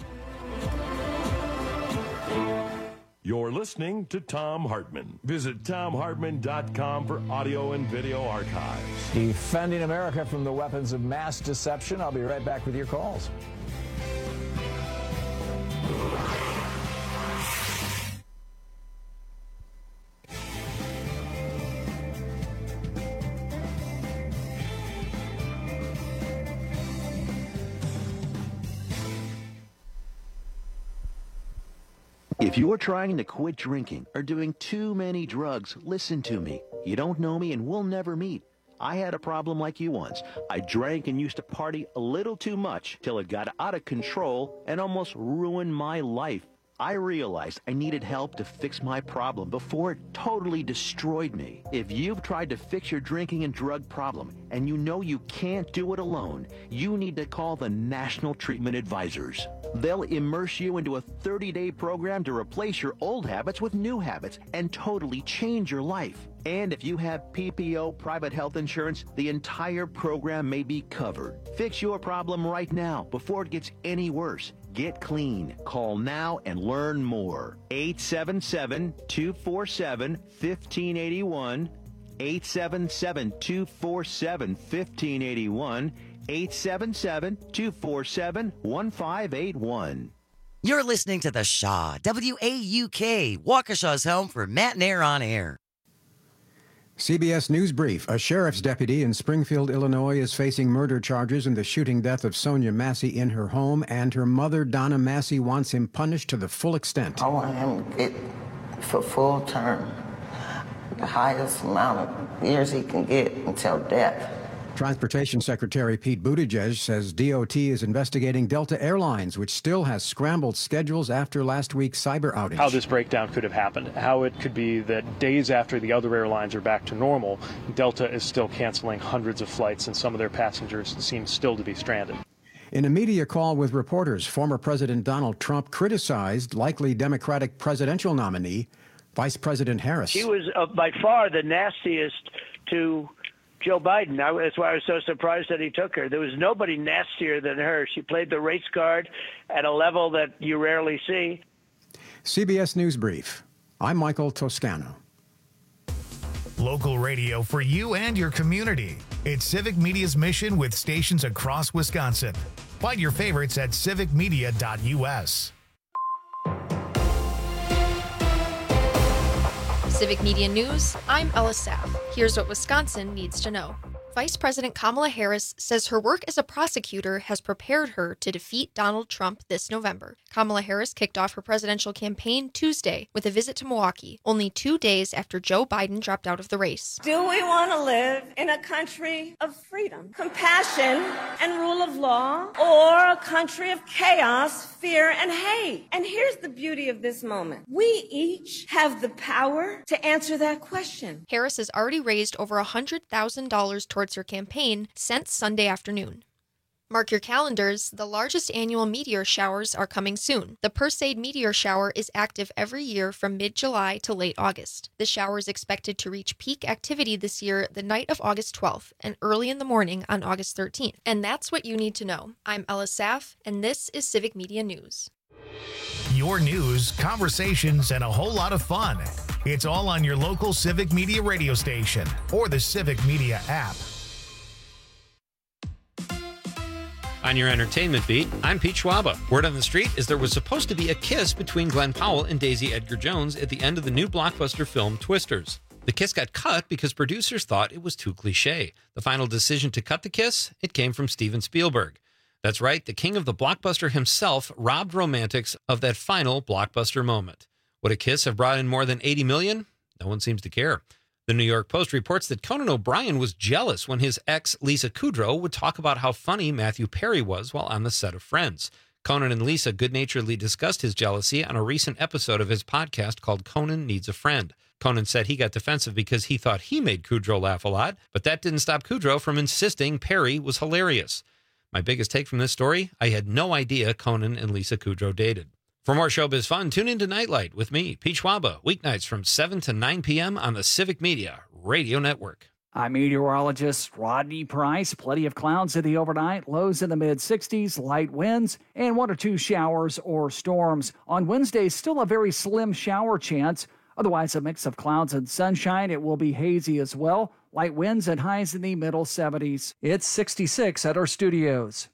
S22: us.
S21: You're listening to Thom Hartmann. Visit ThomHartmann.com for audio and video archives.
S22: Defending America from the weapons of mass deception. I'll be right back with your calls.
S16: If you're trying to quit drinking or doing too many drugs, listen to me. You don't know me and we'll never meet. I had a problem like you once. I drank and used to party a little too much till it got out of control and almost ruined my life. I realized I needed help to fix my problem before it totally destroyed me. If you've tried to fix your drinking and drug problem and you know you can't do it alone, you need to call the National Treatment Advisors. They'll immerse you into a 30-day program to replace your old habits with new habits and totally change your life. And if you have PPO private health insurance, the entire program may be covered. Fix your problem right now before it gets any worse. Get clean. Call now and learn more. 877-247-1581. 877-247-1581. 877-247-1581.
S17: You're listening to The Shaw, WAUK, Waukesha's home for Matt and Air on Air.
S18: CBS News Brief. A sheriff's deputy in Springfield, Illinois, is facing murder charges in the shooting death of Sonia Massey in her home, and her mother, Donna Massey, wants him punished to the full extent.
S19: I want him to get for full term, the highest amount of years he can get until death.
S18: Transportation Secretary Pete Buttigieg says DOT is investigating Delta Airlines, which still has scrambled schedules after last week's cyber outage.
S20: How this breakdown could have happened, how it could be that days after the other airlines are back to normal, Delta is still canceling hundreds of flights and some of their passengers seem still to be stranded.
S18: In a media call with reporters, former President Donald Trump criticized likely Democratic presidential nominee, Vice President Harris.
S23: She was by far the nastiest to Joe Biden. That's why I was so surprised that he took her. There was nobody nastier than her. She played the race card at a level that you rarely see.
S18: CBS News Brief. I'm Michael Toscano.
S1: Local radio for you and your community. It's Civic Media's mission with stations across Wisconsin. Find your favorites at civicmedia.us.
S24: Civic Media News, I'm Ella Saff. Here's what Wisconsin needs to know.
S3: Vice President Kamala Harris says her work as a prosecutor has prepared her to defeat Donald Trump this November. Kamala Harris kicked off her presidential campaign Tuesday with a visit to Milwaukee, only 2 days after Joe Biden dropped out of the race.
S5: Do we want to live in a country of freedom, compassion, and rule of law, or a country of chaos, fear, and hate? And here's the beauty of this moment. We each have the power to answer that question.
S3: Harris has already raised over $100,000 towards her campaign since Sunday afternoon. Mark your calendars, the largest annual meteor showers are coming soon. The Perseid meteor shower is active every year from mid-July to late August. The shower is expected to reach peak activity this year the night of August 12th and early in the morning on August 13th. And that's what you need to know. I'm Ella Saff, and this is Civic Media News.
S1: Your news, conversations, and a whole lot of fun. It's all on your local Civic Media radio station or the Civic Media app.
S12: On your entertainment beat, I'm Pete Schwaba. Word on the street is there was supposed to be a kiss between Glenn Powell and Daisy Edgar Jones at the end of the new blockbuster film Twisters. The kiss got cut because producers thought it was too cliche. The final decision to cut the kiss, it came from Steven Spielberg. That's right, the king of the blockbuster himself robbed romantics of that final blockbuster moment. Would a kiss have brought in more than $80 million? No one seems to care. The New York Post reports that Conan O'Brien was jealous when his ex, Lisa Kudrow, would talk about how funny Matthew Perry was while on the set of Friends. Conan and Lisa good-naturedly discussed his jealousy on a recent episode of his podcast called Conan Needs a Friend. Conan said he got defensive because he thought he made Kudrow laugh a lot, but that didn't stop Kudrow from insisting Perry was hilarious. My biggest take from this story, I had no idea Conan and Lisa Kudrow dated. For more showbiz fun, tune into Nightlight with me, Pete Schwaba, weeknights from 7 to 9 p.m. on the Civic Media Radio Network.
S7: I'm meteorologist Rodney Price. Plenty of clouds in the overnight, lows in the mid-60s, light winds, and 1 or 2 showers or storms. On Wednesday, still a very slim shower chance. Otherwise, a mix of clouds and sunshine. It will be hazy as well. Light winds and highs in the middle 70s. It's 66 at our studios.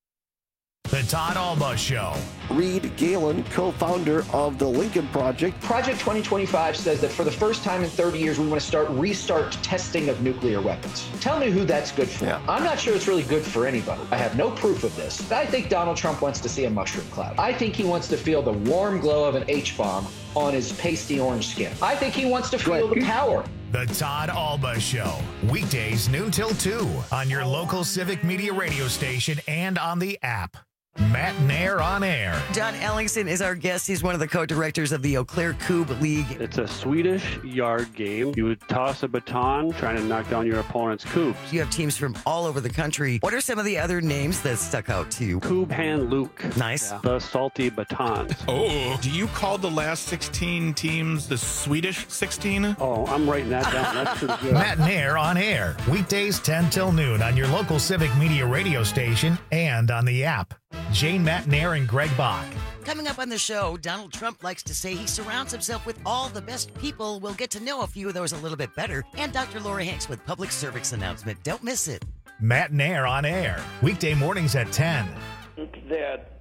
S1: The Todd Alba Show.
S24: Reed Galen, co-founder of the Lincoln Project.
S25: Project 2025 says that for the first time in 30 years, we want to restart testing of nuclear weapons. Tell me who that's good for. Yeah. I'm not sure it's really good for anybody. I have no proof of this. I think Donald Trump wants to see a mushroom cloud. I think he wants to feel the warm glow of an H-bomb on his pasty orange skin. I think he wants to feel the power.
S1: The Todd Alba Show. Weekdays noon till 2 on your local Civic Media radio station and on the app. Matt Nair on air.
S17: John Ellingson is our guest. He's one of the co-directors of the Eau Claire Coupe League.
S26: It's a Swedish yard game. You would toss a baton trying to knock down your opponent's coupes.
S17: You have teams from all over the country. What are some of the other names that stuck out to you?
S26: Coupe Hand Luke.
S17: Nice.
S26: Yeah. The salty batons.
S27: Oh, do you call the last 16 teams the Swedish 16?
S26: Oh, I'm writing that down. That's pretty good.
S1: Matt Nair on air. Weekdays 10 till noon on your local Civic Media radio station and on the app. Jane Matt Nair and Greg Bach.
S17: Coming up on the show, Donald Trump likes to say he surrounds himself with all the best people. We'll get to know a few of those a little bit better. And Dr. Laura Hanks with public service announcement. Don't miss it.
S1: Matt Nair on air. Weekday mornings at 10.
S28: That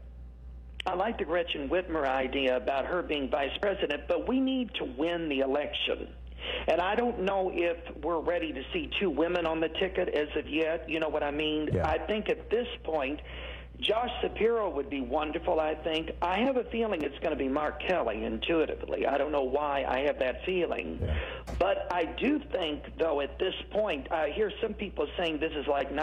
S28: I like the Gretchen Whitmer idea about her being vice president, but we need to win the election. And I don't know if we're ready to see 2 women on the ticket as of yet. You know what I mean? Yeah. I think at this point, Josh Shapiro would be wonderful, I think. I have a feeling it's going to be Mark Kelly, intuitively. I don't know why I have that feeling. Yeah. But I do think, though, at this point, I hear some people saying this is like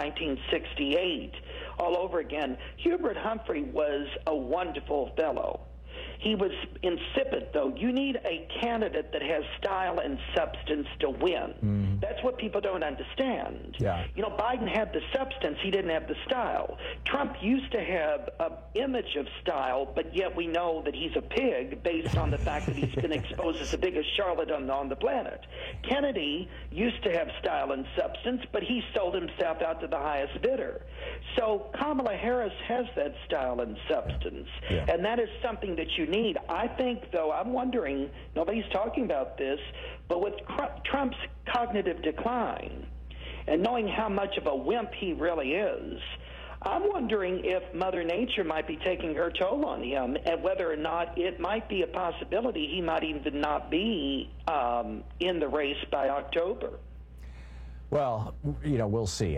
S28: 1968 all over again. Hubert Humphrey was a wonderful fellow. He was insipid, though. You need a candidate that has style and substance to win. Mm. That's what people don't understand. Yeah. You know, Biden had the substance. He didn't have the style. Trump used to have an image of style, but yet we know that he's a pig based on the fact that he's been exposed as the biggest charlatan on the planet. Kennedy used to have style and substance, but he sold himself out to the highest bidder. So Kamala Harris has that style and substance, and that is something that you need. I think, though, I'm wondering, nobody's talking about this, but with Trump's cognitive decline and knowing how much of a wimp he really is, I'm wondering if Mother Nature might be taking her toll on him and whether or not it might be a possibility he might even not be in the race by October.
S22: Well, we'll see.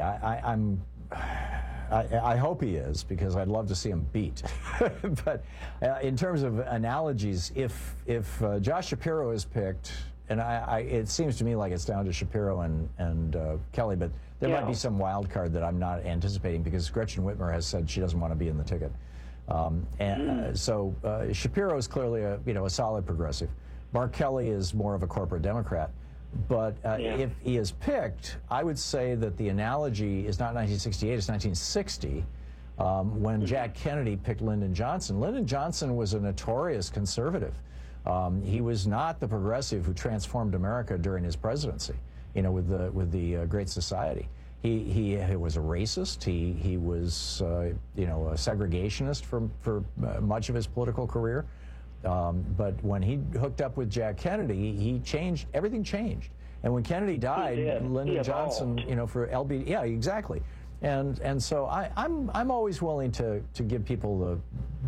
S22: I hope he is, because I'd love to see him beat. But in terms of analogies, if Josh Shapiro is picked, and it seems to me like it's down to Shapiro and Kelly, but there might be some wild card that I'm not anticipating, because Gretchen Whitmer has said she doesn't want to be in the ticket. So Shapiro is clearly a solid progressive. Mark Kelly is more of a corporate Democrat. But if he is picked, I would say that the analogy is not 1968, it's 1960, when Jack Kennedy picked Lyndon Johnson. Lyndon Johnson was a notorious conservative. He was not the progressive who transformed America during his presidency, with the Great Society. He was a racist. He was a segregationist for much of his political career. But when he hooked up with Jack Kennedy, everything changed. And when Kennedy died, Lyndon Johnson, for LB, yeah, exactly. And so I'm always willing to give people the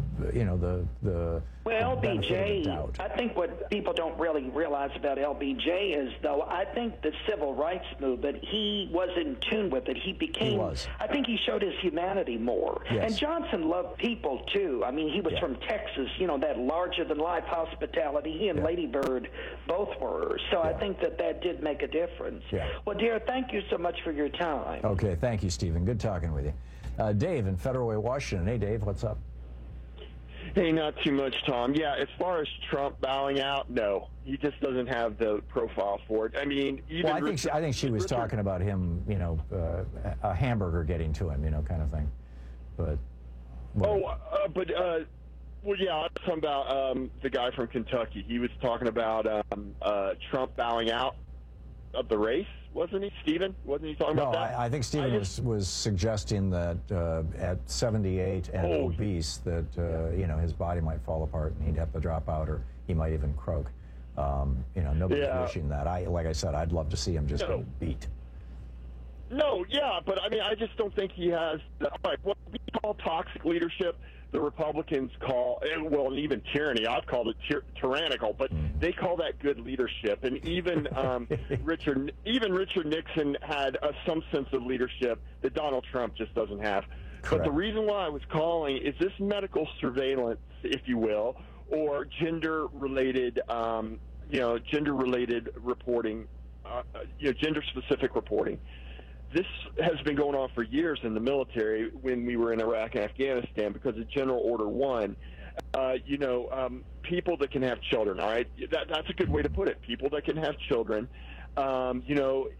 S28: LBJ, I think what people don't really realize about LBJ is, though, I think the civil rights movement, he was in tune with it. I think he showed his humanity more.
S22: Yes.
S28: And Johnson loved people, too. I mean, he was from Texas, that larger-than-life hospitality. He and Lady Bird both were. So I think that did make a difference.
S22: Yeah.
S28: Well, dear, thank you so much for your time.
S22: Okay, thank you, Stephen. Good talking with you. Dave in Federal Way, Washington. Hey, Dave, what's up?
S2: Hey, not too much, Tom. Yeah, as far as Trump bowing out, no. He just doesn't have the profile for it. I mean, even
S22: I think she was talking about him, a hamburger getting to him, kind of thing. But
S2: well, yeah, I was talking about the guy from Kentucky. He was talking about Trump bowing out of the race, wasn't he, Stephen? Wasn't he talking about that?
S22: I think Stephen was suggesting that at 78 and obese, that his body might fall apart and he'd have to drop out, or he might even croak. Nobody's wishing that. Like I said, I'd love to see him just get beat.
S2: No, yeah, but I mean, I just don't think he has. What we call toxic leadership, the Republicans call, well, even tyranny. I've called it tyrannical, but they call that good leadership. And even Richard Nixon had some sense of leadership that Donald Trump just doesn't have. Correct. But the reason why I was calling is this medical surveillance, if you will, or gender-related, gender-related reporting, gender-specific reporting. This has been going on for years in the military when we were in Iraq and Afghanistan because of General Order 1. People that can have children, all right? That's a good way to put it. People that can have children, they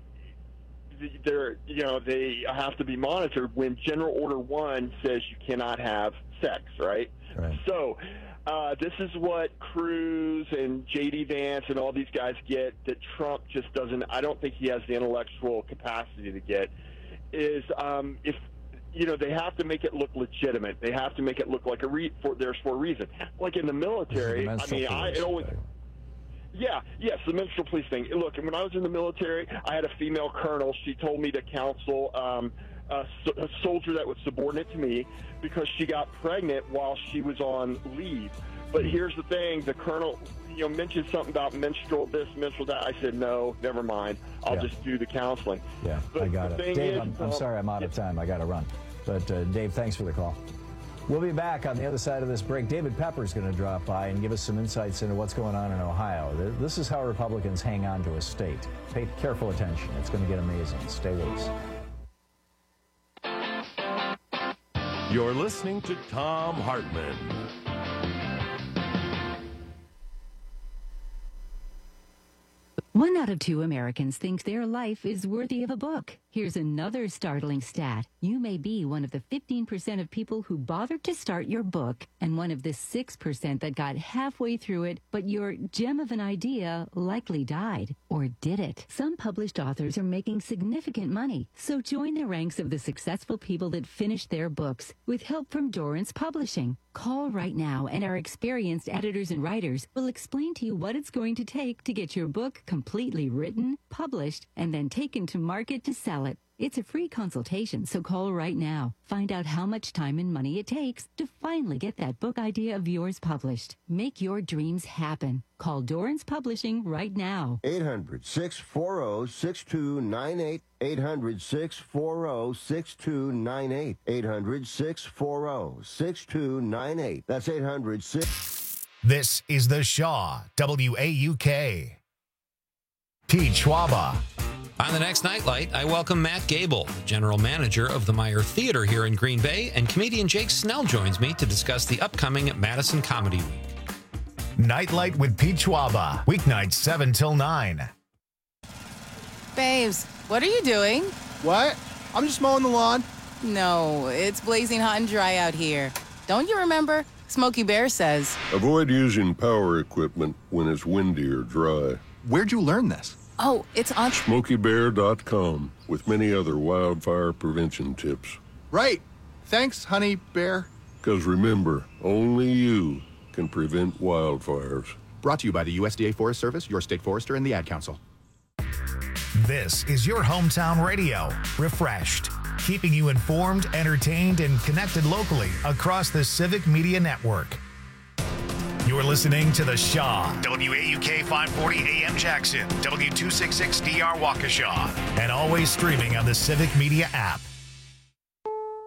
S2: have to be monitored when General Order 1 says you cannot have sex, right? So this is what Cruz and J.D. Vance and all these guys get that Trump just doesn't. I don't think he has the intellectual capacity to get. Is if they have to make it look legitimate. They have to make it look like there's for a reason. Like in the military, the menstrual police thing. Look, when I was in the military, I had a female colonel. She told me to counsel a soldier that was subordinate to me because she got pregnant while she was on leave. But here's the thing, the colonel mentioned something about menstrual this, menstrual that. I said, no, never mind. I'll just do the counseling.
S22: Yeah, but I got it. Dave, I'm sorry I'm out of time. I got to run. But Dave, thanks for the call. We'll be back on the other side of this break. David Pepper's going to drop by and give us some insights into what's going on in Ohio. This is how Republicans hang on to a state. Pay careful attention. It's going to get amazing. Stay with us.
S21: You're listening to Thom Hartmann.
S4: One out of 2 Americans think their life is worthy of a book. Here's another startling stat. You may be one of the 15% of people who bothered to start your book and one of the 6% that got halfway through it, but your gem of an idea likely died. Or did it? Some published authors are making significant money, so join the ranks of the successful people that finished their books with help from Dorrance Publishing. Call right now and our experienced editors and writers will explain to you what it's going to take to get your book completely written, published, and then taken to market to sell it. It's a free consultation, so call right now. Find out how much time and money it takes to finally get that book idea of yours published. Make your dreams happen. Call Dorrance Publishing right now.
S24: 800-640-6298. 800-640-6298. 800-640-6298. That's 800-6...
S1: This is the Shaw WAUK. Pete Schwaba.
S12: On the next Nightlight, I welcome Matt Gable, the general manager of the Meyer Theater here in Green Bay, and comedian Jake Snell joins me to discuss the upcoming Madison Comedy Week.
S1: Nightlight with Pete Schwaba, weeknights 7 till 9.
S6: Babes, what are you doing?
S8: What? I'm just mowing the lawn.
S6: No, it's blazing hot and dry out here. Don't you remember? Smokey Bear says,
S9: avoid using power equipment when it's windy or dry.
S8: Where'd you learn this?
S6: Oh, it's on
S9: SmokeyBear.com with many other wildfire prevention tips.
S8: Right. Thanks, honey bear.
S9: Because remember, only you can prevent wildfires.
S8: Brought to you by the USDA Forest Service, your state forester, and the Ad Council.
S1: This is your hometown radio, refreshed, keeping you informed, entertained, and connected locally across the Civic Media Network. You're listening to The Shaw, WAUK 540 AM Jackson, W266DR Waukesha, and always streaming on the Civic Media app.